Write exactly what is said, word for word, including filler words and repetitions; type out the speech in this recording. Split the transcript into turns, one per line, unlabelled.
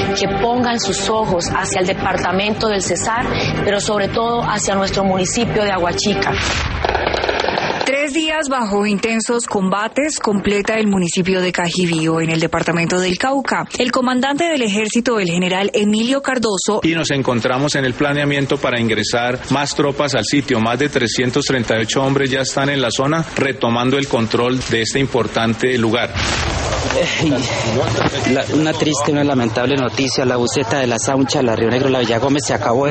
que pongan sus ojos hacia el departamento del Cesar, pero sobre todo hacia nuestro municipio de Aguachica.
Tres días bajo intensos combates completa el municipio de Cajibío, en el departamento del Cauca. El comandante del ejército, el general Emilio Cardoso.
Y nos encontramos en el planeamiento para ingresar más tropas al sitio. Más de trescientos treinta y ocho hombres ya están en la zona, retomando el control de este importante lugar.
La, una triste, una lamentable noticia. La buseta de la Sauncha, la Río Negro, la Villa Gómez se acabó de